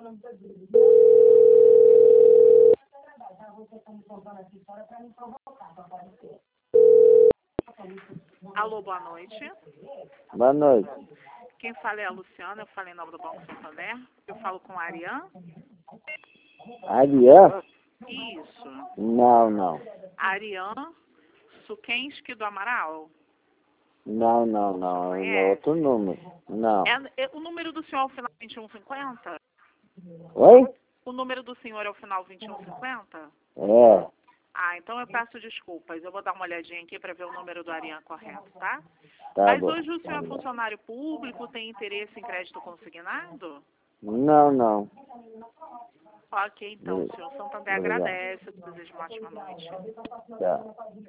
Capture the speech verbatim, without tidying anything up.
Alô, boa noite. Boa noite. Quem fala é a Luciana, eu falo em nome do Banco Santander. Eu falo com a Ariane. Ariane? Isso. Não, não. Ariane Sukenski do Amaral. Não, não, não. É outro número. Não. É, é, o número do senhor é o final vinte e um cinquenta? Oi? O número do senhor é o final vinte e um cinquenta? É. Ah, então eu peço desculpas. Eu vou dar uma olhadinha aqui para ver o número do Ariane correto, tá? Tá Mas bom. hoje o senhor é funcionário público, tem interesse em crédito consignado? Não, não. Ok, então, o senhor Santander Obrigado. agradece. Eu desejo uma ótima noite. Tá.